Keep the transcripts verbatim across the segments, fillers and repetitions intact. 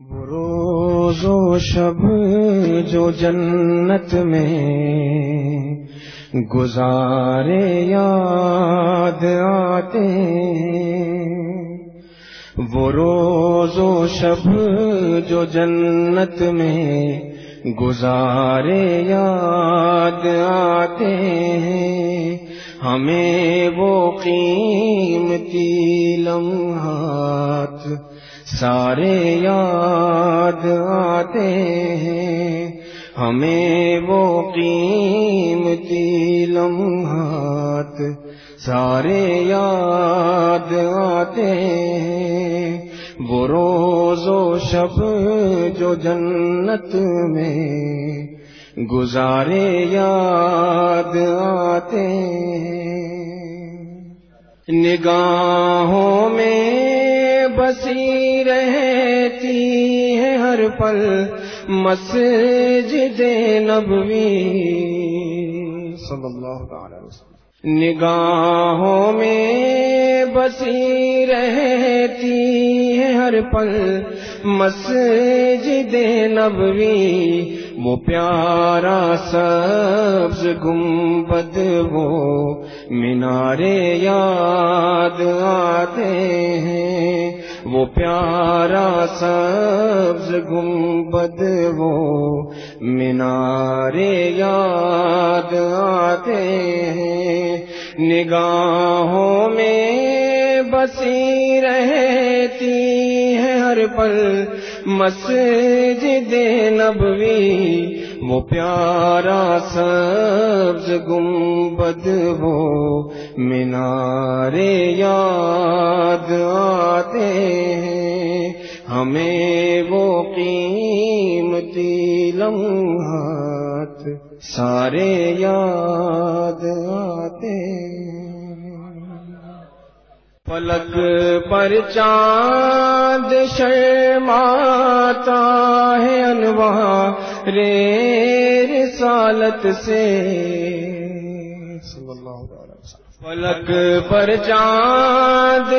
وہ روز و شب جو جنت میں گزارے یاد آتے ہیں، وہ روز و شب جو جنت میں گزارے یاد آتے ہیں، ہمیں وہ قیمتی لمحات سارے یاد آتے ہیں، ہمیں وہ قیمتی لمحات سارے یاد آتے ہیں، وہ روز و شب جو جنت میں گزارے یاد آتے ہیں، نگاہوں میں بسی رہتی ہے ہر پل مسجد نبوی صلی اللہ علیہ وسلم، نگاہوں میں بسی رہتی ہے ہر پل مسجد نبوی، وہ پیارا سبز گنبد وہ مینارے یاد آتے ہیں، وہ پیارا سبز گنبد وہ مینارے یاد آتے ہیں، نگاہوں میں بسی رہتی ہے ہر پل مسجد نبوی، وہ پیارا سبز گنبد وہ مینارے یاد آتے ہیں، ہمیں وہ قیمتی لمحات سارے یاد آتے ہیں، فلک پر چاند شرماتا ہے انوار رسالت سے صلی اللہ علیہ وسلم، فلک پر چاند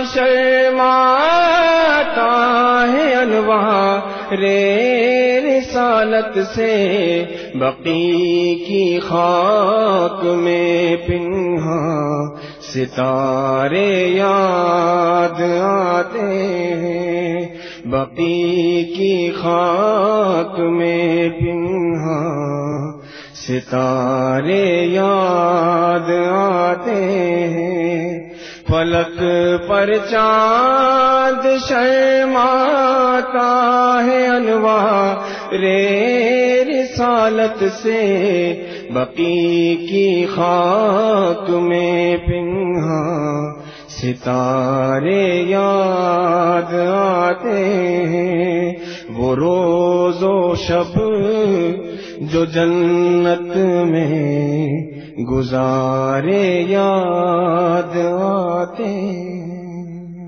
شرماتا ہے انوار رسالت سے، بقی کی خاک میں پنہاں ستارے یاد آتے ہیں، بقی کی خاک میں پنہاں ستارے یاد آتے ہیں، فلک پر چاند شرماتا ہے انوار رسالت سے، بقی کی خاک میں پنہاں ستارے یاد آتے ہیں، وہ روز و شب جو جنت میں گزارے یاد آتے ہیں،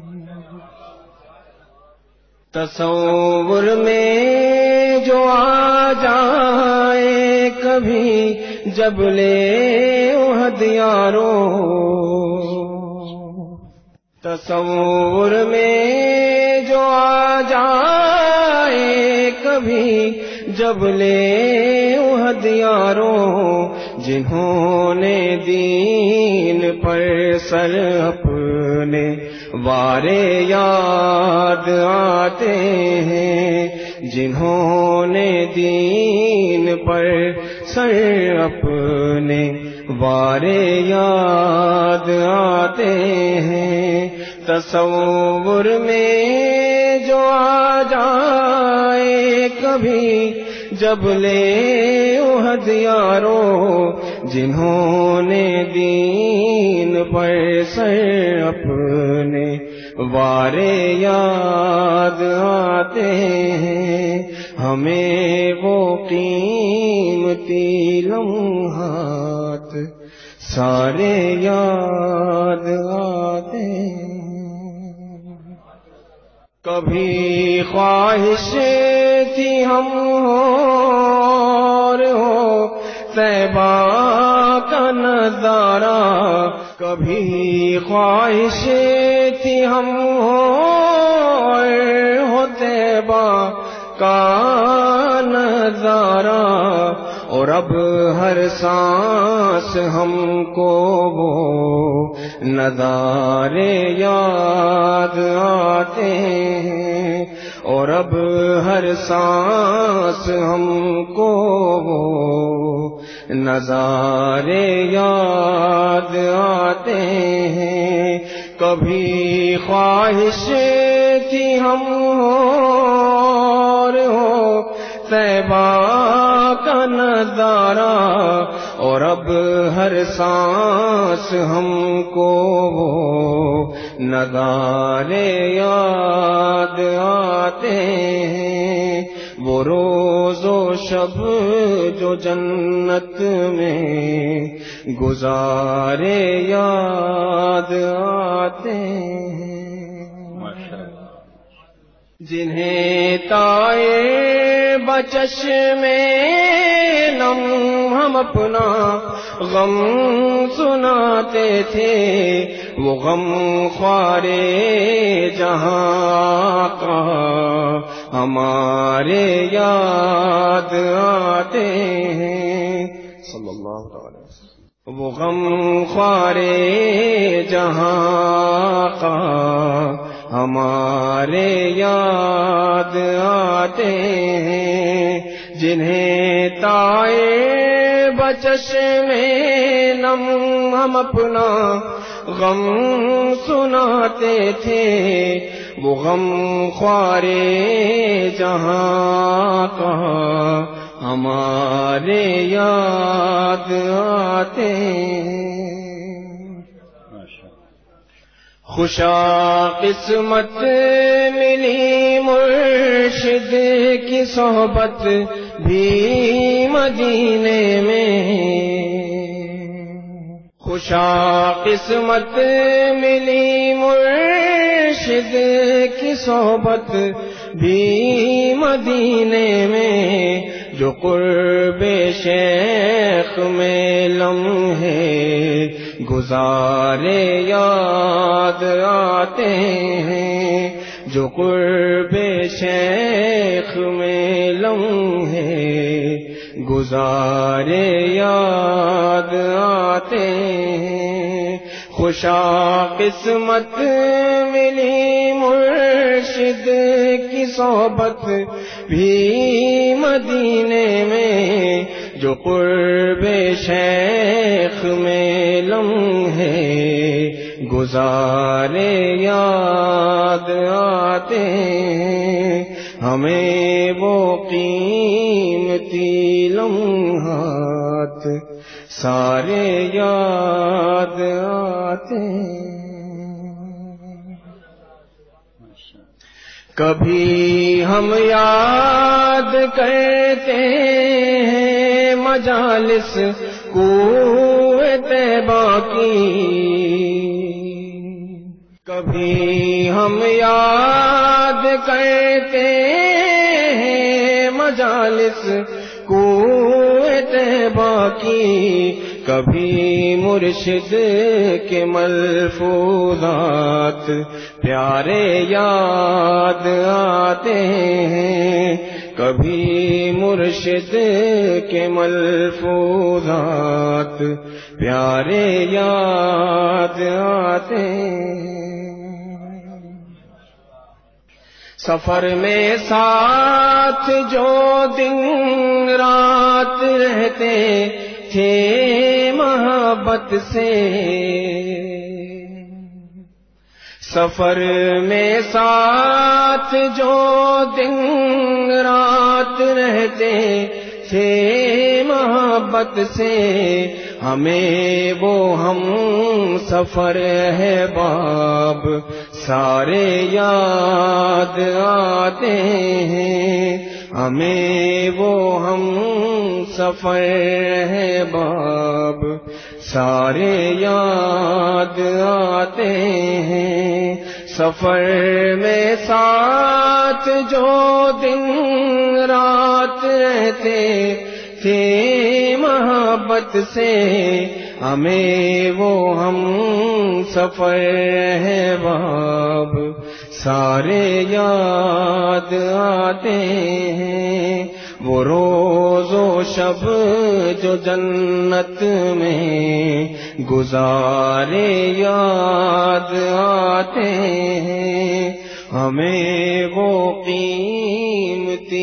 تصور میں جو آ جائے کبھی جب لے عہد یاروں، تصور میں جو آ جائے کبھی جب لے عہد یاروں، جنہوں نے دین پر سر اپنے وارے یاد آتے ہیں، جنہوں نے دین پر سر اپنے وارے یاد آتے ہیں، تصور میں جو آ جائے کبھی جب لے عہد یاروں، جنہوں نے دین پر سر اپنے وارے یاد آتے ہیں، ہمیں وہ قیمتی لمحات سارے یاد آتے ہیں، کبھی خواہش تھی ہم اور ہو طیبہ کا نظارہ، کبھی خواہش تھی ہم ہو طیبہ کا نظارہ، اور اب ہر سانس ہم کو وہ نظارے یاد آتے ہیں، اور اب ہر سانس ہم کو وہ نظارے یاد آتے ہیں۔ کبھی خواہش تھی ہم اور ہو طیبہ کا نظارہ، اور اب ہر سانس ہم کو وہ نظارے یاد آتے ہیں۔ وہ روز و شب جو جنت میں گزارے یاد آتے ہیں، جنہیں تائے بچشم نم ہم اپنا غم سناتے تھے، وہ غم خوارے جہاں کا ہمارے یاد آتے ہیں، صلی اللہ علیہ وسلم۔ وہ غم خوارے جہاں کا ہمارے یاد آتے ہیں، جنہیں تائے بچشم نم ہم اپنا غم سناتے تھے، وہ غم خوارے جہاں کا ہمارے یاد آتے ہیں۔ خوشا قسمت ملی مرشد کی صحبت بھی مدینے میں، خوشا قسمت ملی مرشد کی صحبت بھی مدینے میں، جو قرب شیخ میں لمحے گزارے یاد آتے ہیں، جو قرب شیخ میں لمحے گزارے یاد آتے ہیں۔ خوشا قسمت ملی مرشد کی صحبت بھی مدینے میں، جو قرب شیخ میں لمحے گزارے یاد آتے ہیں، ہمیں وہ قیمتی لمحات سارے یاد آتے ہیں۔ کبھی ہم یاد کرتے ہیں مجالس کوہ طیبہ کی، کبھی ہم یاد کرتے ہیں مجالس کوہ طیبہ کی، کبھی مرشد کے ملفوظات پیارے یاد آتے ہیں، کبھی مرشد کے ملفوظات پیارے یاد آتے ہیں۔ سفر میں ساتھ جو دن رات رہتے تھے محبت سے، سفر میں ساتھ جو دن رات رہتے تھے محبت سے، ہمیں وہ ہم سفر ہے باب سارے یاد آتے ہیں، ہمیں وہ ہم سفر ہے باب سارے یاد آتے ہیں۔ سفر میں ساتھ جو دن رات رہتے تھے محبت سے، ہمیں وہ ہم سفر ہے باب سارے یاد آتے ہیں، وہ روز و شب جو جنت میں گزارے یاد آتے ہیں، ہمیں وہ قیمتی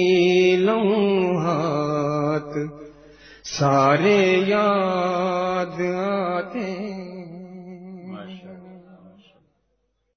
لمحات سارے یاد آتے ہیں۔